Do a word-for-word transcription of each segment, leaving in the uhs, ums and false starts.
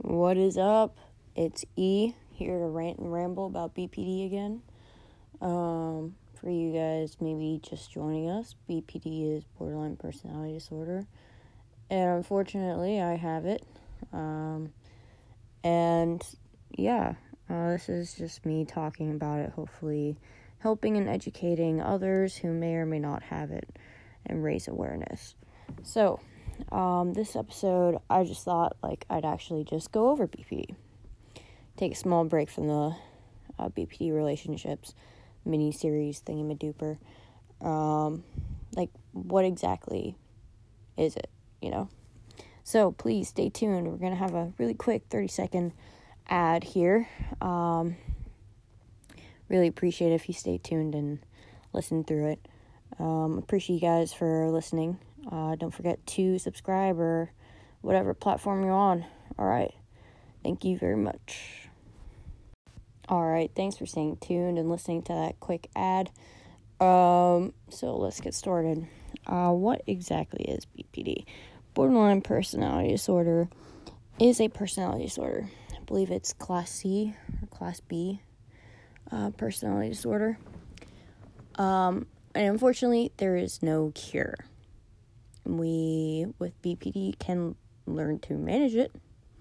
What is up? It's E here to rant and ramble about B P D again. Um, for you guys maybe just joining us, B P D is borderline personality disorder, and unfortunately I have it. Um, and yeah, uh, this is just me talking about it, hopefully helping and educating others who may or may not have it and raise awareness. So, Um, this episode, I just thought, like, I'd actually just go over B P D. Take a small break from the uh, B P D relationships mini-series thingy-maduper. Um, like, what exactly is it, you know? So, please stay tuned. We're going to have a really quick thirty-second ad here. Um, really appreciate it if you stay tuned and listen through it. Um, appreciate you guys for listening. Uh, don't forget to subscribe or whatever platform you're on. All right. Thank you very much. All right. Thanks for staying tuned and listening to that quick ad. Um, so let's get started. Uh, what exactly is B P D? Borderline personality disorder is a personality disorder. I believe it's class C or class B uh, personality disorder. Um, and unfortunately, there is no cure. We, with B P D, can learn to manage it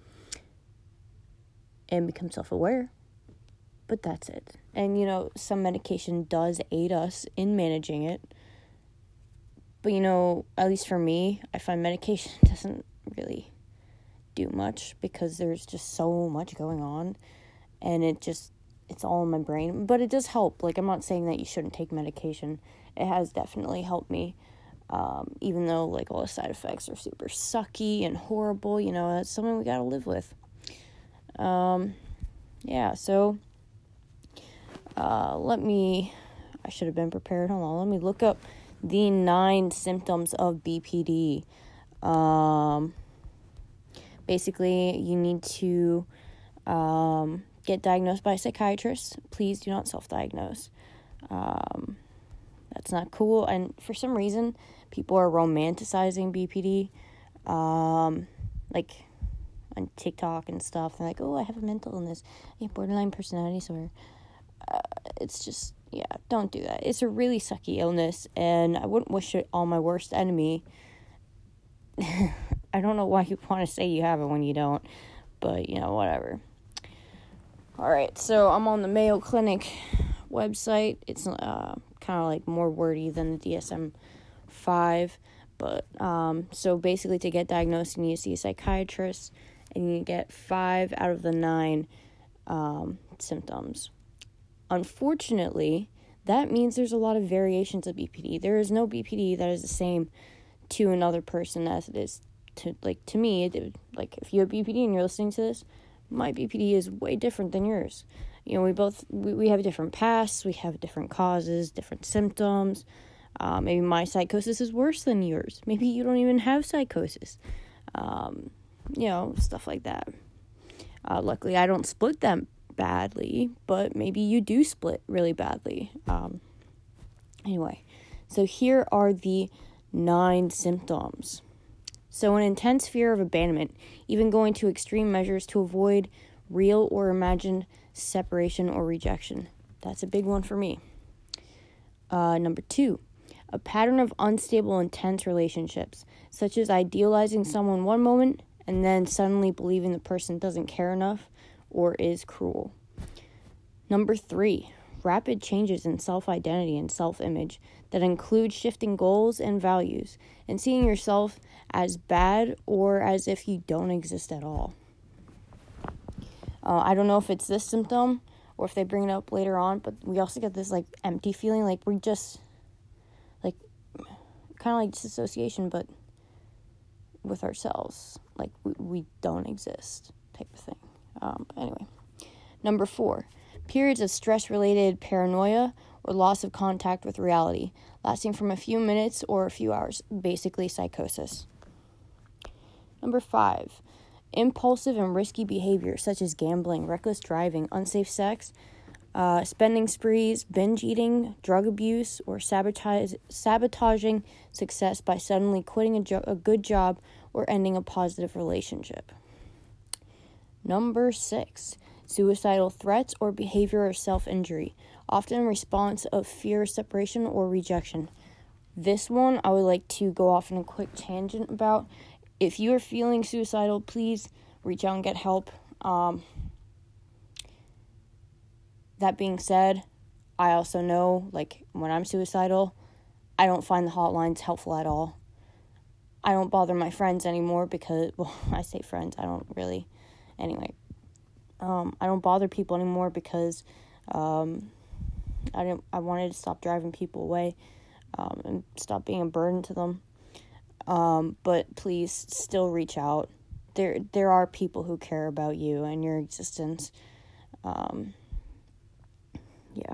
and become self-aware, but that's it. And, you know, some medication does aid us in managing it, but, you know, at least for me, I find medication doesn't really do much because there's just so much going on, and it just, it's all in my brain, but it does help. Like, I'm not saying that you shouldn't take medication. It has definitely helped me. Um, even though, like, all the side effects are super sucky and horrible, you know, that's something we gotta live with. Um, yeah, so, uh, let me, I should have been prepared, hold on, let me look up the nine symptoms of B P D. Um, basically, you need to, um, get diagnosed by a psychiatrist. Please do not self-diagnose. Um, that's not cool, and for some reason, people are romanticizing B P D, um, like, on TikTok and stuff. They're like, oh, I have a mental illness. I have borderline personality disorder. Uh, it's just, yeah, don't do that. It's a really sucky illness, and I wouldn't wish it on my worst enemy. I don't know why you want to say you have it when you don't, but, you know, whatever. Alright, so I'm on the Mayo Clinic website. It's, uh, kind of, like, more wordy than the D S M five, but um so basically to get diagnosed you need to see a psychiatrist, and you get five out of the nine um symptoms. Unfortunately, that means there's a lot of variations of B P D. There is no B P D that is the same to another person as it is to, like, to me. It, like, if you have B P D and you're listening to this, my B P D is way different than yours. You know, we both we, we have different pasts, we have different causes, different symptoms. Uh, maybe my psychosis is worse than yours. Maybe you don't even have psychosis. Um, you know, stuff like that. Uh, luckily, I don't split them badly, but maybe you do split really badly. Um, anyway, so here are the nine symptoms. So an intense fear of abandonment, even going to extreme measures to avoid real or imagined separation or rejection. That's a big one for me. Uh, number two. A pattern of unstable, intense relationships, such as idealizing someone one moment and then suddenly believing the person doesn't care enough or is cruel. Number three, rapid changes in self-identity and self-image that include shifting goals and values and seeing yourself as bad or as if you don't exist at all. Uh, I don't know if it's this symptom or if they bring it up later on, but we also get this, like, empty feeling, like we just... like, kind of like disassociation, but with ourselves. Like, we, we don't exist type of thing. Um, anyway. Number four, periods of stress-related paranoia or loss of contact with reality, lasting from a few minutes or a few hours, basically psychosis. Number five, impulsive and risky behavior, such as gambling, reckless driving, unsafe sex, Uh, spending sprees, binge eating, drug abuse, or sabotage, sabotaging success by suddenly quitting a, jo- a good job or ending a positive relationship. Number six, suicidal threats or behavior or self-injury, often in response of fear of separation or rejection. This one I would like to go off on a quick tangent about. If you are feeling suicidal, please reach out and get help. Um, that being said, I also know, like, when I'm suicidal, I don't find the hotlines helpful at all. I don't bother my friends anymore because, well, I say friends, I don't really, anyway. Um, I don't bother people anymore because um, I didn't. I wanted to stop driving people away um, and stop being a burden to them. Um, but please still reach out. There, there are people who care about you and your existence. Um, yeah.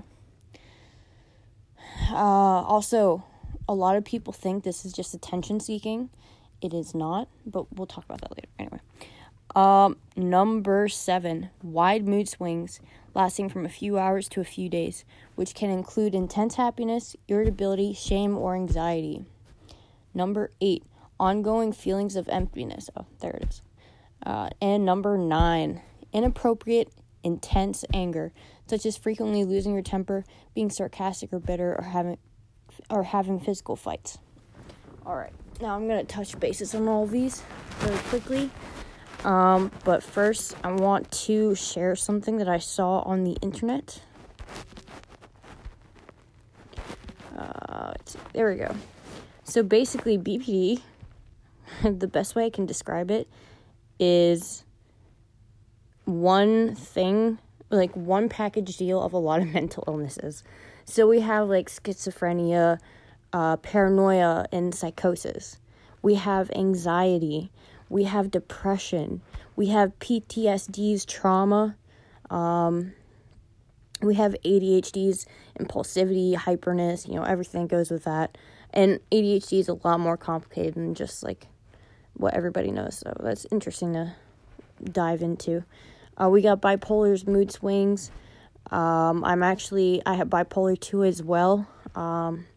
Uh, also, a lot of people think this is just attention seeking. It is not, but we'll talk about that later. Anyway. Um, number seven, wide mood swings lasting from a few hours to a few days, which can include intense happiness, irritability, shame, or anxiety. Number eight, ongoing feelings of emptiness. Oh, there it is. Uh, and number nine, inappropriate, intense anger, such as frequently losing your temper, being sarcastic or bitter, or having or having physical fights. All right, now I'm going to touch bases on all of these very quickly. Um, but first, I want to share something that I saw on the internet. Uh, there we go. So basically, B P D, the best way I can describe it is one thing, like one package deal of a lot of mental illnesses. So we have like schizophrenia, uh, paranoia, and psychosis. We have anxiety. We have depression. We have P T S D's, trauma. Um, we have A D H D's, impulsivity, hyperness, you know, everything goes with that. And A D H D is a lot more complicated than just, like, what everybody knows. So that's interesting to dive into. Uh, we got bipolar's mood swings. Um, I'm actually, I have bipolar two as well. Um,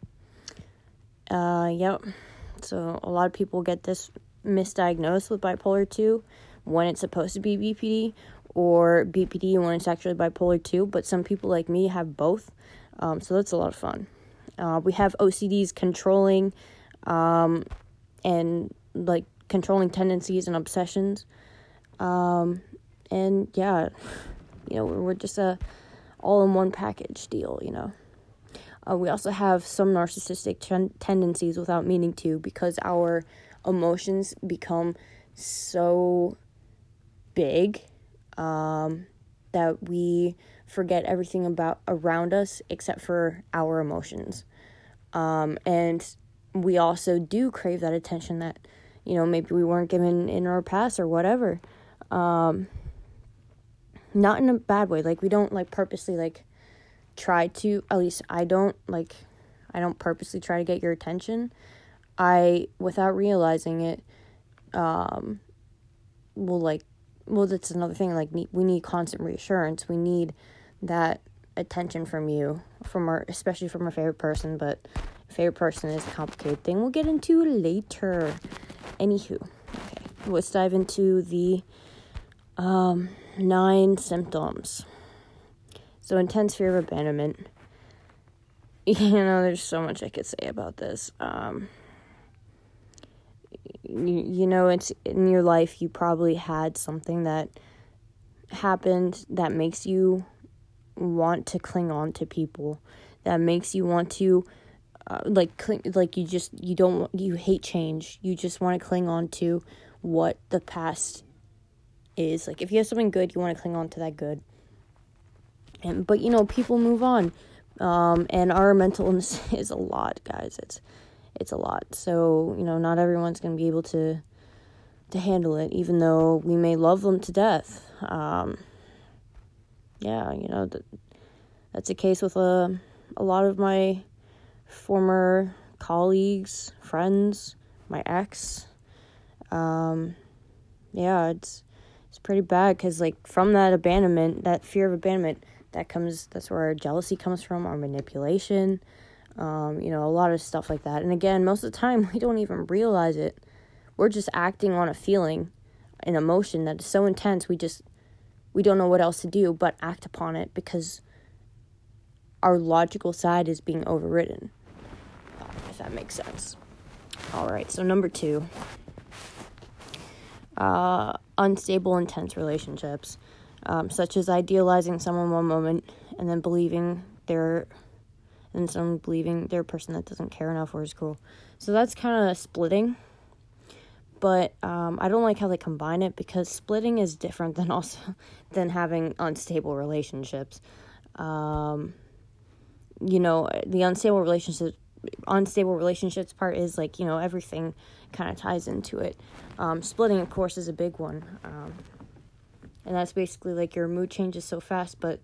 uh, yep. So a lot of people get this misdiagnosed with bipolar two when it's supposed to be B P D, or B P D when it's actually bipolar two, but some people like me have both, um, so that's a lot of fun. Uh, we have O C D's controlling, um, and, like, controlling tendencies and obsessions, um, and, yeah, you know, we're just a all-in-one package deal, you know. Uh, we also have some narcissistic ten- tendencies without meaning to, because our emotions become so big um, that we forget everything about around us except for our emotions. Um, and we also do crave that attention that, you know, maybe we weren't given in our past or whatever. Um, not in a bad way. Like, we don't, like, purposely, like, try to, at least I don't, like, I don't purposely try to get your attention. I, without realizing it, um, will, like, well, that's another thing, like, need, we need constant reassurance. We need that attention from you, from our, especially from our favorite person, but favorite person is a complicated thing we'll get into later. Anywho, okay, let's dive into the, um, nine symptoms. So, intense fear of abandonment. You know, there's so much I could say about this. Um, you, you know, it's in your life, you probably had something that happened that makes you want to cling on to people, that makes you want to, uh, like, cling, like, you just, you don't, you hate change. You just want to cling on to what the past is. Like, if you have something good, you want to cling on to that good. And, but, you know, people move on, um, and our mental illness is a lot, guys, it's, it's a lot, so, you know, not everyone's going to be able to, to handle it, even though we may love them to death. Um, yeah, you know, th- that's the case with a, a lot of my former colleagues, friends, my ex. Um, yeah, it's, it's pretty bad, because, like, from that abandonment, that fear of abandonment, that comes, that's where our jealousy comes from, our manipulation, um, you know, a lot of stuff like that. And again, most of the time, we don't even realize it. We're just acting on a feeling, an emotion that is so intense, we just, we don't know what else to do but act upon it because our logical side is being overridden, uh, if that makes sense. All right, so number two, uh, unstable, intense relationships, um, such as idealizing someone one moment and then believing they're, and someone believing they're a person that doesn't care enough or is cruel. So that's kind of splitting, but um, I don't like how they combine it because splitting is different than also than having unstable relationships. Um, you know, the unstable relationships. unstable relationships part is like, you know, everything kind of ties into it. Um, splitting, of course, is a big one. Um, and that's basically like your mood changes so fast, but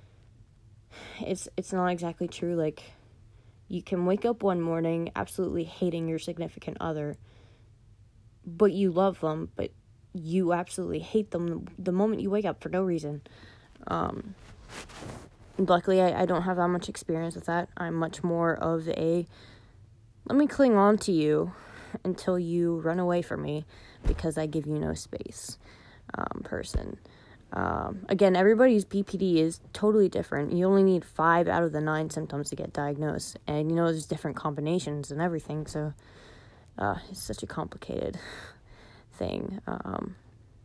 it's it's not exactly true. Like, you can wake up one morning absolutely hating your significant other, but you love them, but you absolutely hate them the moment you wake up for no reason. Um, luckily, I, I don't have that much experience with that. I'm much more of a, let me cling on to you until you run away from me because I give you no space, um, person. Um, again, everybody's B P D is totally different. You only need five out of the nine symptoms to get diagnosed. And, you know, there's different combinations and everything. So, uh, it's such a complicated thing. Um,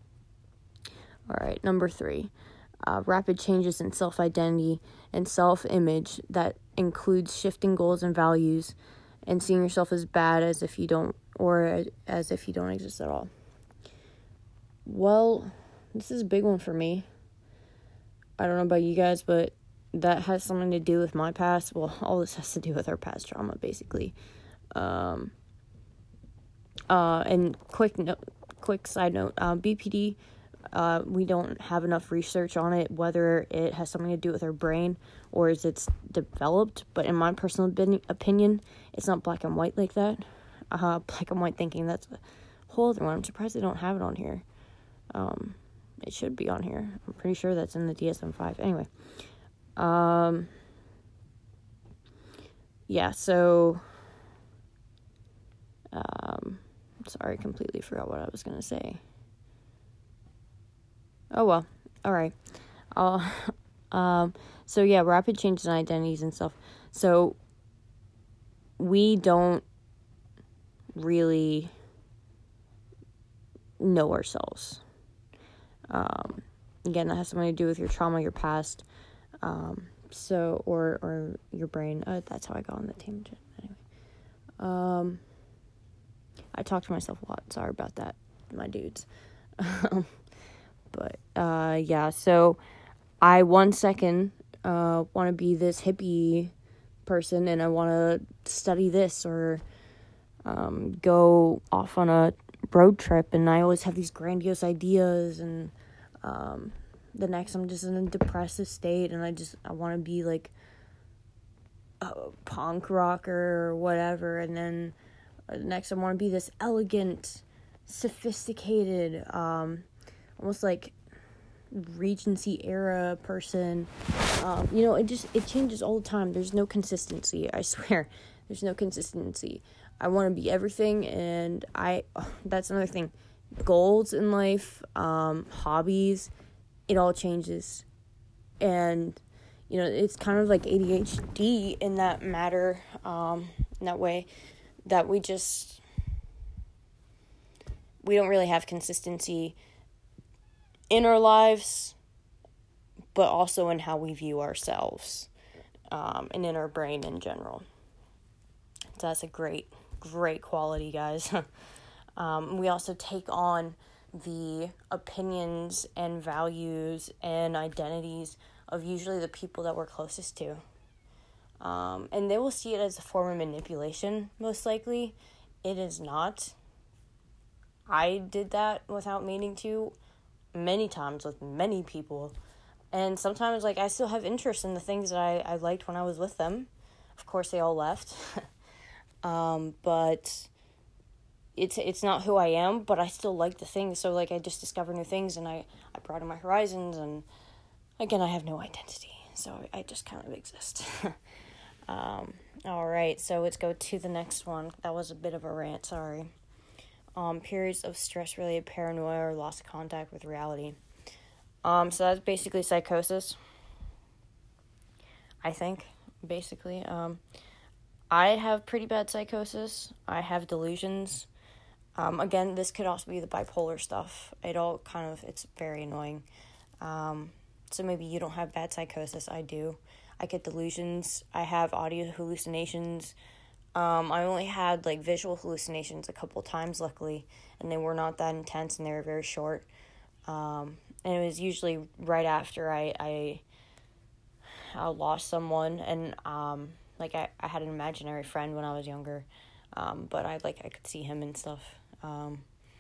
all right, number three. Uh, rapid changes in self-identity and self-image that includes shifting goals and values and seeing yourself as bad as if you don't, or as if you don't exist at all. Well, this is a big one for me. I don't know about you guys, but that has something to do with my past. Well, all this has to do with our past trauma, basically. Um, uh, and quick note, quick side note, um, B P D, Uh, we don't have enough research on it, whether it has something to do with our brain or is it's developed. But in my personal opinion, it's not black and white like that. Uh, black and white thinking, that's a whole other one. I'm surprised they don't have it on here. Um, it should be on here. I'm pretty sure that's in the D S M five. Anyway. Um, yeah, so... Um, sorry, I completely forgot what I was going to say. Oh, well. All right. Uh, um, so, yeah, rapid changes in identities and stuff. So, we don't really know ourselves. Um, again, that has something to do with your trauma, your past, um, so, or, or your brain. Uh, that's how I got on the tangent. Anyway. Um, I talk to myself a lot. Sorry about that, my dudes. But, uh, yeah, so I one second, uh, want to be this hippie person and I want to study this or, um, go off on a road trip and I always have these grandiose ideas and, um, the next I'm just in a depressive state and I just, I want to be like a punk rocker or whatever and then the next I want to be this elegant, sophisticated, um, almost like Regency era person. Um, you know, it just, it changes all the time. There's no consistency. I swear. There's no consistency. I want to be everything. And I, oh, that's another thing. Goals in life, um, hobbies, it all changes. And, you know, it's kind of like A D H D in that matter, um, in that way that we just, we don't really have consistency in our lives, but also in how we view ourselves, um, and in our brain in general. So that's a great, great quality, guys. um, we also take on the opinions and values and identities of usually the people that we're closest to. Um, and they will see it as a form of manipulation, most likely. It is not. I did that without meaning to many times with many people. And sometimes, like, I still have interest in the things that I, I liked when I was with them. Of course, they all left. um, but it's it's not who I am, but I still like the things. So, like, I just discover new things, and I, I broaden my horizons. And, again, I have no identity. So, I just kind of exist. um, all right, so let's go to the next one. That was a bit of a rant, sorry. Um, periods of stress-related paranoia or loss of contact with reality. Um, so that's basically psychosis, I think, basically. Um, I have pretty bad psychosis. I have delusions. Um, again, this could also be the bipolar stuff. It all kind of, it's very annoying. Um, so maybe you don't have bad psychosis. I do. I get delusions. I have audio hallucinations. Um, I only had, like, visual hallucinations a couple times, luckily, and they were not that intense, and they were very short. Um, and it was usually right after I, I, I lost someone, and, um, like, I, I had an imaginary friend when I was younger, um, but I, like, I could see him and stuff. Um,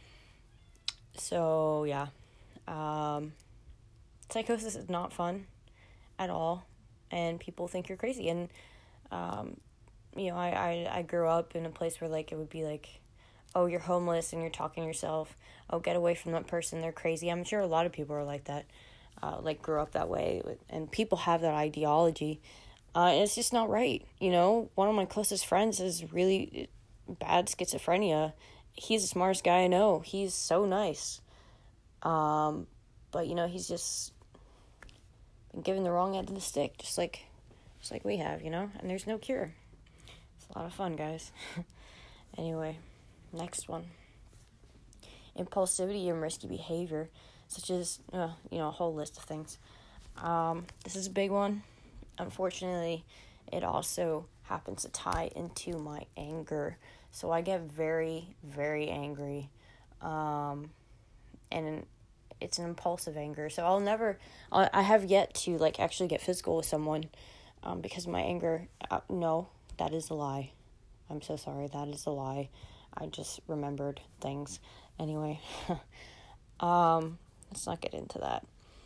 so, yeah. Um, psychosis is not fun at all, and people think you're crazy, and, um, you know, I, I, I grew up in a place where, like, it would be like, oh, you're homeless and you're talking to yourself. Oh, get away from that person. They're crazy. I'm sure a lot of people are like that, uh, like, grew up that way. And people have that ideology. Uh, and it's just not right. You know, one of my closest friends has really bad schizophrenia. He's the smartest guy I know. He's so nice. Um, but, you know, he's just been given the wrong end of the stick, just like, just like we have, you know? And there's no cure. A lot of fun, guys. Anyway, next one. Impulsivity and risky behavior, such as, uh, you know, a whole list of things. Um, this is a big one. Unfortunately, it also happens to tie into my anger. So I get very, very angry. Um, and it's an impulsive anger. So I'll never, I'll, I have yet to, like, actually get physical with someone um, because of my anger. Uh, no. That is a lie. I'm so sorry. That is a lie. I just remembered things. Anyway, um, let's not get into that.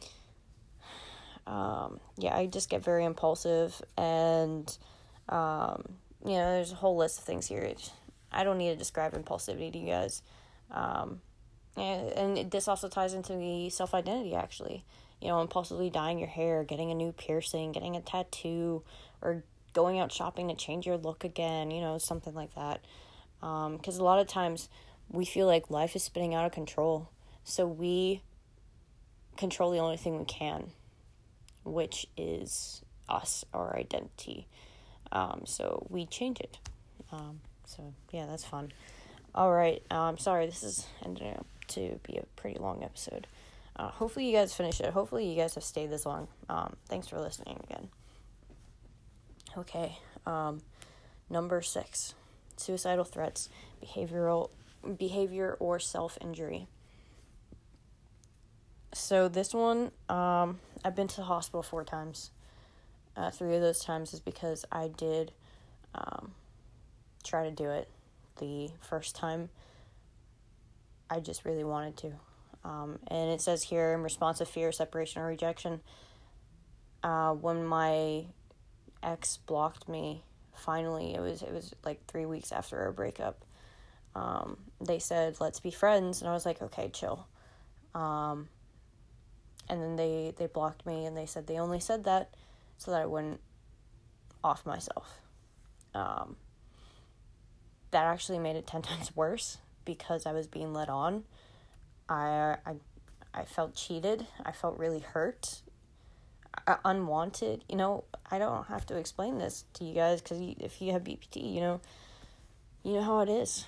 Um, yeah, I just get very impulsive, and, um, you know, there's a whole list of things here. I don't need to describe impulsivity to you guys. Um, and, and this also ties into the self-identity, actually. You know, impulsively dyeing your hair, getting a new piercing, getting a tattoo, or going out shopping to change your look again, you know, something like that. Um, because a lot of times we feel like life is spinning out of control. So we control the only thing we can, which is us, our identity. Um, so we change it. Um, so, yeah, that's fun. All right. Um, sorry, this is ended up to be a pretty long episode. Uh, hopefully you guys finish it. Hopefully you guys have stayed this long. Um, thanks for listening again. Okay, um, number six, suicidal threats, behavioral behavior or self-injury. So this one, um, I've been to the hospital four times. Uh, three of those times is because I did um, try to do it. The first time, I just really wanted to. Um, and it says here, in response to fear, separation, or rejection, uh, when my ex blocked me, finally, it was it was like three weeks after our breakup, um, they said, let's be friends, and I was like, okay, chill. Um, and then they, they blocked me, and they said they only said that so that I wouldn't off myself. Um, that actually made it ten times worse, because I was being led on. I, I, I felt cheated. I felt really hurt. Unwanted, you know. I don't have to explain this to you guys, because if you have B P D, you know, you know how it is.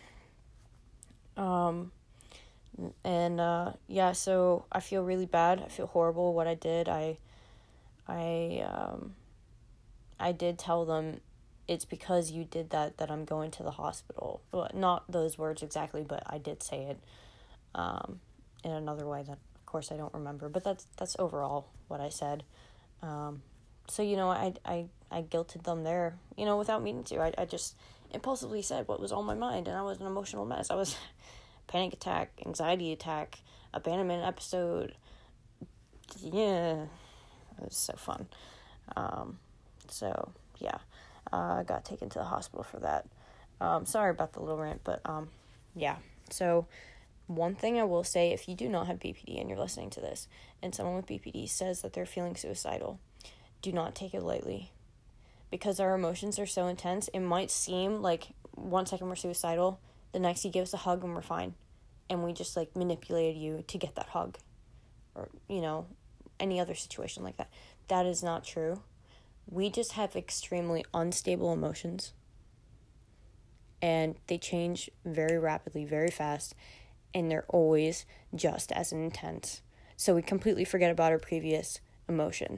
Um, and, uh, yeah, so I feel really bad. I feel horrible what I did. I, I, um, I did tell them, it's because you did that, that I'm going to the hospital. Well, not those words exactly, but I did say it, um, in another way that, of course, I don't remember, but that's, that's overall what I said. Um, so, you know, I, I, I guilted them there, you know, without meaning to. I, I just impulsively said what was on my mind, and I was an emotional mess. I was panic attack, anxiety attack, abandonment episode. Yeah, it was so fun. Um, so, yeah, uh, I got taken to the hospital for that. Um, sorry about the little rant, but, um, yeah, so one thing I will say, if you do not have B P D and you're listening to this, and someone with B P D says that they're feeling suicidal, do not take it lightly. Because our emotions are so intense, it might seem like one second we're suicidal, the next you give us a hug and we're fine. And we just, like, manipulated you to get that hug. or, you know, any other situation like that. That is not true. We just have extremely unstable emotions, and they change very rapidly, very fast, and they're always just as intense. So we completely forget about our previous emotion.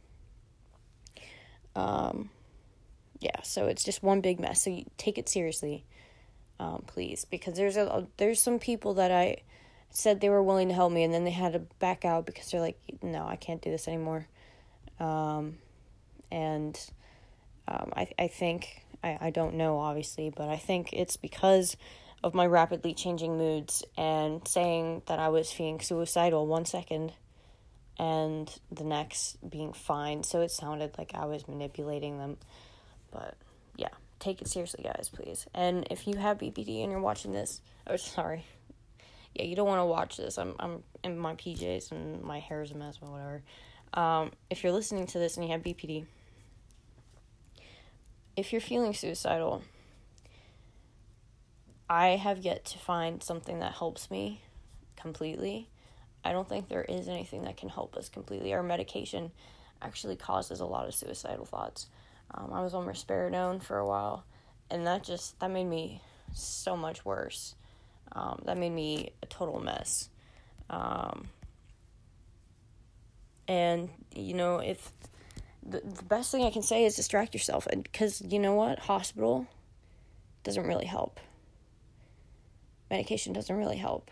Um, yeah, so it's just one big mess. So you take it seriously, um, please, because there's a there's some people that I said they were willing to help me, and then they had to back out because they're like, no, I can't do this anymore. Um, and um, I I think I I don't know obviously, but I think it's because of my rapidly changing moods and saying that I was feeling suicidal one second and the next being fine. So it sounded like I was manipulating them. But yeah, take it seriously, guys, please. And if you have B P D and you're watching this, oh, sorry. Yeah, you don't want to watch this. I'm I'm in my P Js and my hair is a mess, but whatever. Um, if you're listening to this and you have B P D, if you're feeling suicidal, I have yet to find something that helps me completely. I don't think there is anything that can help us completely. Our medication actually causes a lot of suicidal thoughts. Um, I was on risperidone for a while, and that just, that made me so much worse. Um, that made me a total mess. Um, and, you know, if the, the best thing I can say is distract yourself, because you know what? Hospital doesn't really help. Medication doesn't really help.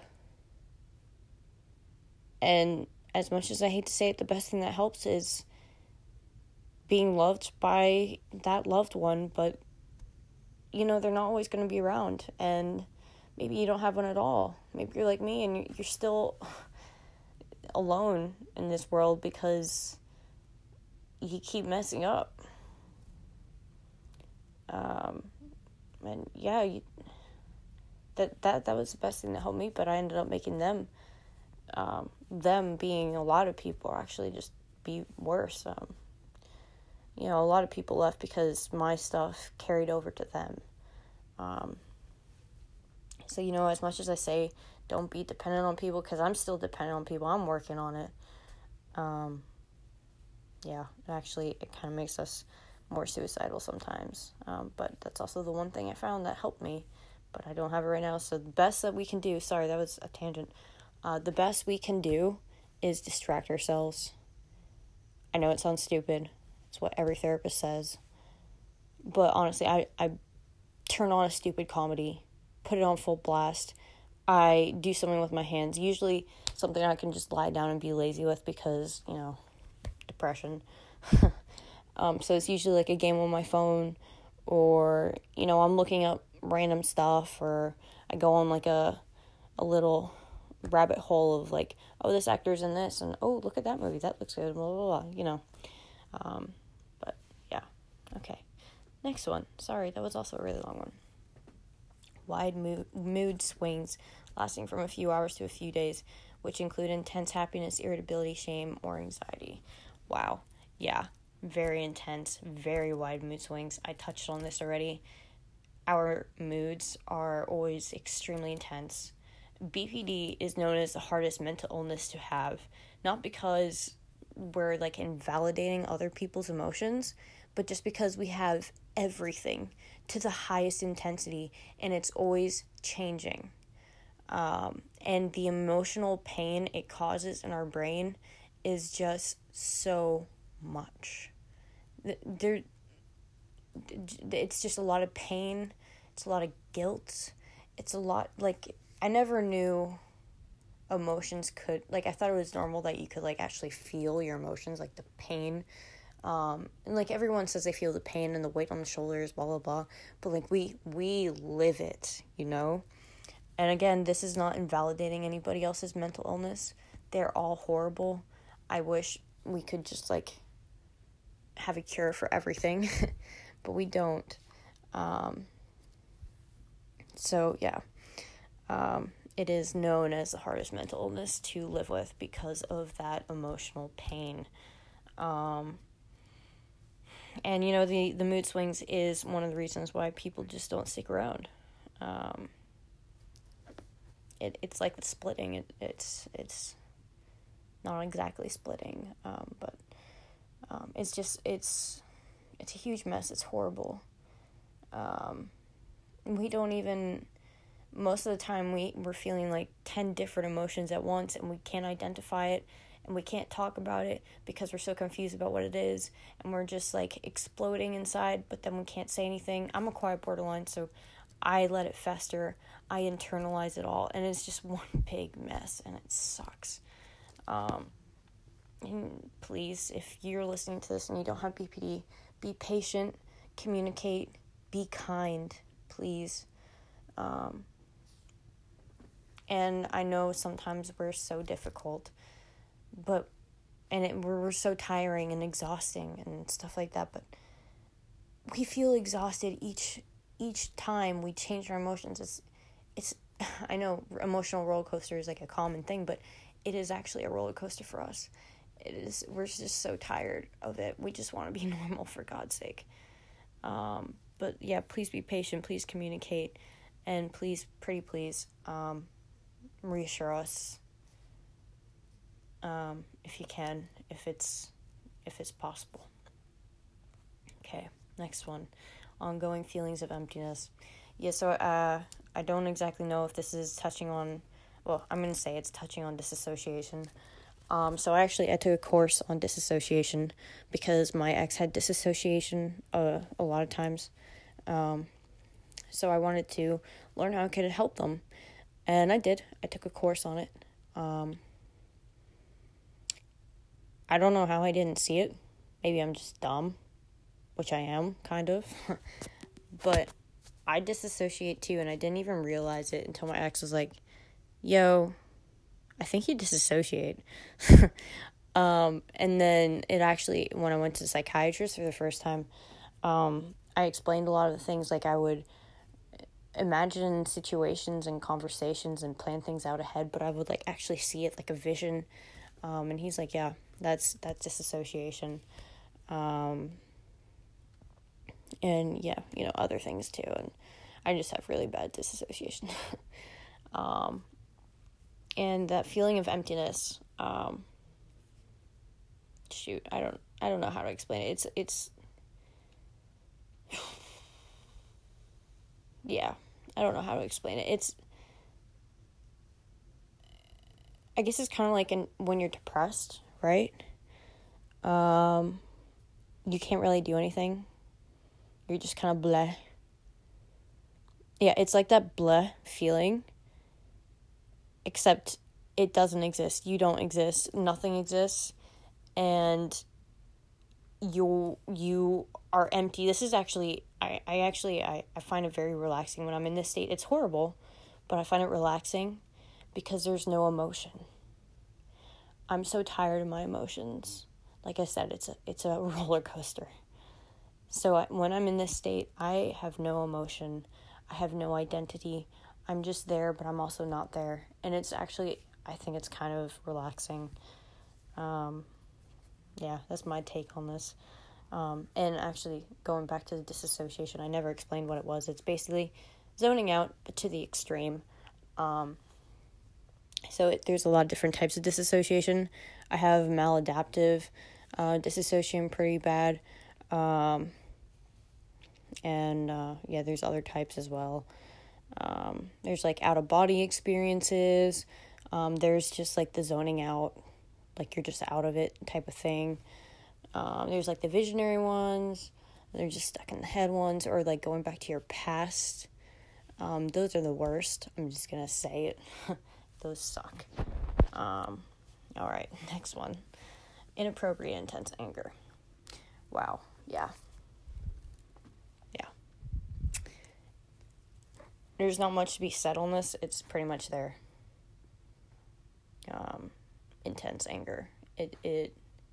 And as much as I hate to say it, the best thing that helps is being loved by that loved one, but, you know, they're not always going to be around, and maybe you don't have one at all. Maybe you're like me, and you're still alone in this world because you keep messing up. Um, and yeah, you, that, that, that was the best thing that helped me, but I ended up making them, um, them being a lot of people actually just be worse. Um, you know, a lot of people left because my stuff carried over to them. Um, so, you know, as much as I say, don't be dependent on people, because I'm still dependent on people. I'm working on it. Um, yeah, it actually, it kind of makes us more suicidal sometimes. Um, but that's also the one thing I found that helped me, but I don't have it right now. So the best that we can do, sorry, that was a tangent. Uh, the best we can do is distract ourselves. I know it sounds stupid. It's what every therapist says. But honestly, I, I turn on a stupid comedy, put it on full blast. I do something with my hands, usually something I can just lie down and be lazy with because, you know, depression. um, so it's usually like a game on my phone, or, you know, I'm looking up random stuff, or I go on like a a little rabbit hole of like, oh, this actor's in this, and oh, look at that movie, that looks good, blah, blah, blah, you know. Um, but, yeah, okay. Next one. Sorry, that was also a really long one. Wide mood, mood swings lasting from a few hours to a few days, which include intense happiness, irritability, shame, or anxiety. Wow. Yeah, very intense, very wide mood swings. I touched on this already. Our moods are always extremely intense. B P D is known as the hardest mental illness to have, not because we're like invalidating other people's emotions, but just because we have everything to the highest intensity, and it's always changing. Um, and the emotional pain it causes in our brain is just so much. There, it's just a lot of pain. It's a lot of guilt. It's a lot, like, I never knew emotions could, like, I thought it was normal that you could, like, actually feel your emotions, like the pain. Um, and, like, everyone says they feel the pain and the weight on the shoulders, blah, blah, blah. But, like, we, we live it, you know? And, again, this is not invalidating anybody else's mental illness. They're all horrible. I wish we could just, like, have a cure for everything. But we don't. Um, so, yeah. Um, it is known as the hardest mental illness to live with because of that emotional pain. Um, and, you know, the, the mood swings is one of the reasons why people just don't stick around. Um, it it's like the splitting. It, it's, it's not exactly splitting, um, but um, it's just, it's, it's a huge mess. It's horrible. Um, we don't even, most of the time we, we're feeling like ten different emotions at once, and we can't identify it, and we can't talk about it because we're so confused about what it is, and we're just like exploding inside, but then we can't say anything. I'm a quiet borderline, so I let it fester. I internalize it all, and it's just one big mess, and it sucks. Um, and please, if you're listening to this and you don't have B P D, be patient, communicate, be kind, please. Um, and I know sometimes we're so difficult, but, and it, we're, we're so tiring and exhausting and stuff like that, but we feel exhausted each, each time we change our emotions. It's, it's, I know emotional roller coaster is like a common thing, but it is actually a roller coaster for us. It is, we're just so tired of it. We just want to be normal, for God's sake. Um, but yeah, please be patient, please communicate, and please, pretty please, um, reassure us, um, if you can, if it's, if it's possible. Okay, next one, ongoing feelings of emptiness. Yeah, so, uh, I don't exactly know if this is touching on, well, I'm going to say it's touching on disassociation. Um, so I actually, I took a course on disassociation because my ex had disassociation, uh, a lot of times. Um, so I wanted to learn how I could help them, and I did. I took a course on it. Um, I don't know how I didn't see it. Maybe I'm just dumb, which I am, kind of. But I disassociate too, and I didn't even realize it until my ex was like, yo, I think you disassociate. um, and then it actually, when I went to the psychiatrist for the first time, um, I explained a lot of the things, like I would imagine situations and conversations and plan things out ahead, but I would like actually see it like a vision. Um, and he's like, yeah, that's, that's disassociation. Um, and yeah, you know, other things too. And I just have really bad disassociation. um, And that feeling of emptiness, um, shoot, I don't, I don't know how to explain it. It's, it's, yeah, I don't know how to explain it. It's, I guess it's kind of like in, when you're depressed, right? Um, you can't really do anything. You're just kind of bleh. Yeah, it's like that bleh feeling, except it doesn't exist. You don't exist. Nothing exists. And you you are empty. This is actually, I, I actually, I, I find it very relaxing when I'm in this state. It's horrible, but I find it relaxing because there's no emotion. I'm so tired of my emotions. Like I said, it's a, it's a roller coaster. So I, when I'm in this state, I have no emotion. I have no identity. I'm just there, but I'm also not there. And it's actually, I think it's kind of relaxing. Um, yeah, that's my take on this. Um, and actually, going back to the disassociation, I never explained what it was. It's basically zoning out, but to the extreme. Um, so it, there's a lot of different types of disassociation. I have maladaptive uh, disassociation, pretty bad. Um, and, uh, yeah, there's other types as well. Um, there's, like, out-of-body experiences. Um, there's just, like, the zoning out, like, you're just out of it type of thing. Um, there's, like, the visionary ones. They're just stuck in the head ones, or, like, going back to your past. Um, those are the worst. I'm just gonna say it. Those suck. Um, all right, next one. Inappropriate, intense anger. Wow, yeah. Yeah. There's not much to be said on this. It's pretty much there. Um, intense anger. It, it,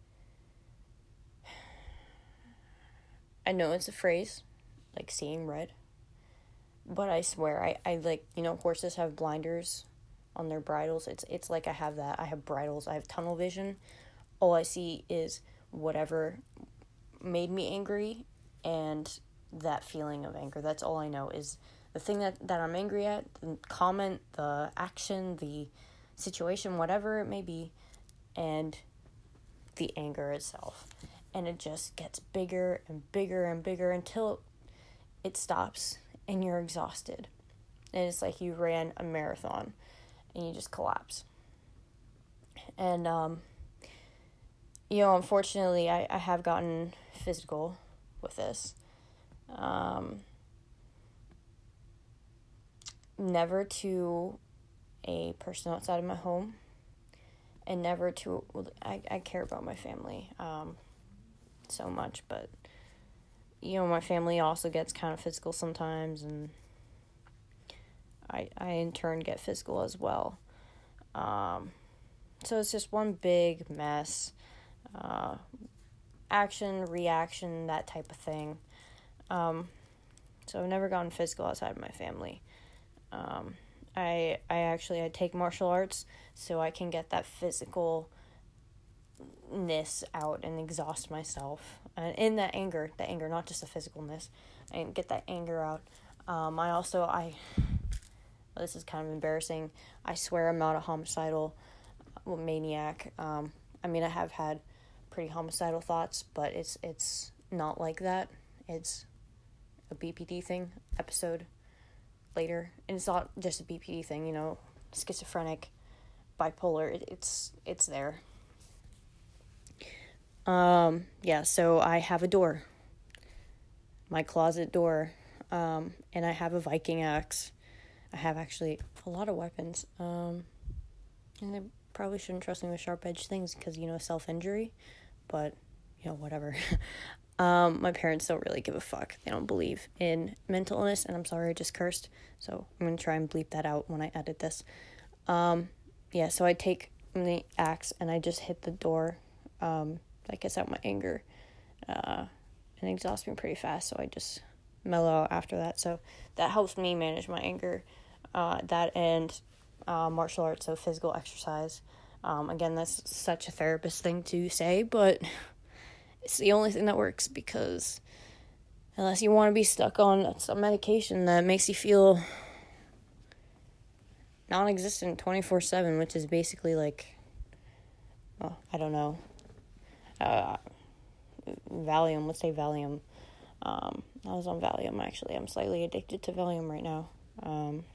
I know it's a phrase, like seeing red, but I swear, I, I like, you know, horses have blinders on their bridles. It's, it's like I have that. I have bridles. I have tunnel vision. All I see is whatever made me angry and that feeling of anger. That's all I know is the thing that, that I'm angry at, the comment, the action, the situation, whatever it may be. and the anger itself. And it just gets bigger and bigger and bigger until it stops and you're exhausted. And it's like you ran a marathon and you just collapse. And, um, you know, unfortunately, I, I have gotten physical with this. Um, never to a person outside of my home. And never to, I, I care about my family um, so much, but, you know, my family also gets kind of physical sometimes, and I, I in turn get physical as well. Um, so it's just one big mess, uh, action, reaction, that type of thing. Um, so I've never gotten physical outside of my family. Um, I I actually I take martial arts so I can get that physicalness out and exhaust myself, and in that anger, that anger, not just the physicalness, and get that anger out. Um, I also I well, this is kind of embarrassing. I swear I'm not a homicidal maniac. Um, I mean I have had pretty homicidal thoughts, but it's it's not like that. It's a B P D thing. Episode. Later, and it's not just a B P D thing, you know, schizophrenic, bipolar, it, it's it's there. Um, yeah, so I have a door, my closet door, um, and I have a Viking axe. I have actually a lot of weapons, um, and I probably shouldn't trust me with sharp-edged things because, you know, self-injury, but, you know, whatever. Um, my parents don't really give a fuck. They don't believe in mental illness, and I'm sorry, I just cursed, so I'm gonna try and bleep that out when I edit this. Um, yeah, so I take the axe, and I just hit the door, um, that gets out my anger, uh, and exhausts me pretty fast, so I just mellow out after that, so that helps me manage my anger, uh, that and, uh, martial arts, so physical exercise. Um, again, that's such a therapist thing to say, but it's the only thing that works, because unless you want to be stuck on some medication that makes you feel non-existent twenty-four seven, which is basically like, oh, I don't know, uh, Valium, let's say Valium. Um, I was on Valium, actually. I'm slightly addicted to Valium right now. Um,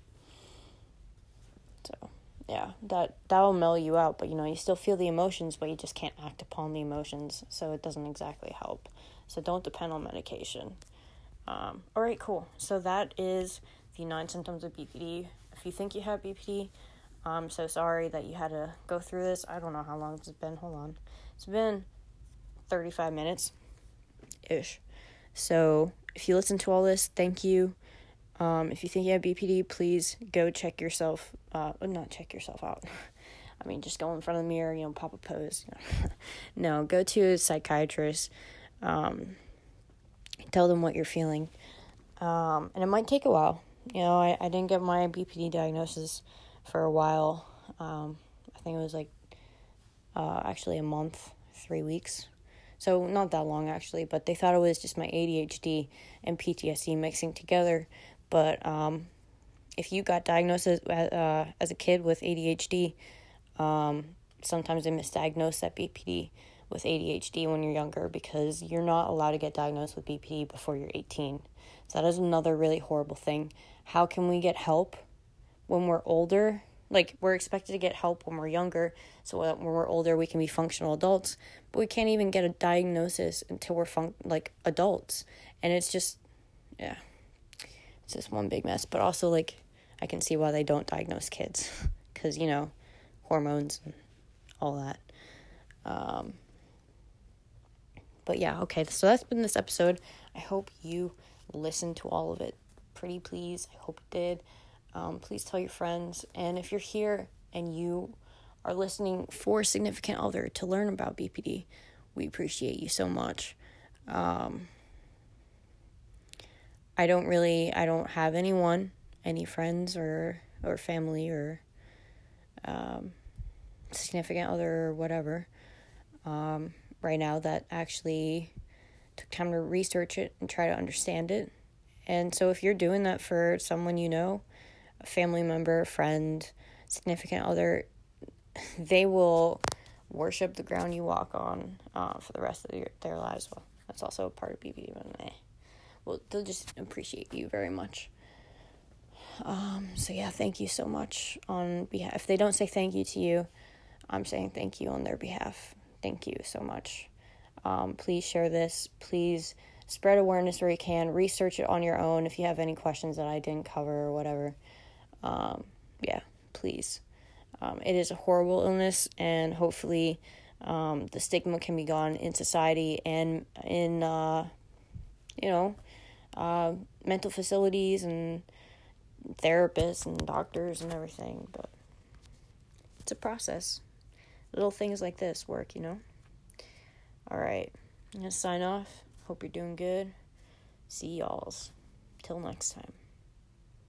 so, yeah, that, that'll mellow you out, but, you know, you still feel the emotions, but you just can't act upon the emotions, so it doesn't exactly help. So don't depend on medication. Um, all right, cool. So that is the nine symptoms of B P D. If you think you have B P D, I'm so sorry that you had to go through this. I don't know how long it's been. Hold on. It's been thirty-five minutes-ish. So if you listen to all this, thank you. Um, if you think you have B P D, please go check yourself, uh, not check yourself out. I mean, just go in front of the mirror, you know, pop a pose. You know. No, go to a psychiatrist. Um, tell them what you're feeling. Um, and it might take a while. You know, I, I didn't get my B P D diagnosis for a while. Um, I think it was like, uh, actually a month, three weeks. So not that long, actually, but they thought it was just my A D H D and P T S D mixing together. But um, if you got diagnosed as, uh, as a kid with A D H D, um, sometimes they misdiagnose that B P D with A D H D when you're younger, because you're not allowed to get diagnosed with B P D before you're eighteen. So that is another really horrible thing. How can we get help when we're older? Like, we're expected to get help when we're younger, so that when we're older we can be functional adults, but we can't even get a diagnosis until we're fun- like adults. And it's just, yeah, it's just one big mess. But also, like, I can see why they don't diagnose kids, because, you know, hormones and all that. Um, but yeah, okay, so that's been this episode. I hope you listened to all of it. Pretty please, I hope you did. Um, please tell your friends. And if you're here and you are listening for a significant other to learn about B P D, we appreciate you so much. Um, I don't really, I don't have anyone, any friends or, or family or um, significant other or whatever um, right now that actually took time to research it and try to understand it. And so if you're doing that for someone you know, a family member, friend, significant other, they will worship the ground you walk on uh, for the rest of your, their lives. Well, that's also a part of B B, but eh. Well, they'll just appreciate you very much. Um, so yeah, thank you so much on behalf. If they don't say thank you to you, I'm saying thank you on their behalf. Thank you so much. Um, please share this. Please spread awareness where you can. Research it on your own if you have any questions that I didn't cover or whatever. Um, yeah, please. Um, it is a horrible illness, and hopefully um, the stigma can be gone in society and in, uh, you know, uh, mental facilities and therapists and doctors and everything. But it's a process. Little things like this work, you know? All right. I'm going to sign off. Hope you're doing good. See y'alls. Till next time.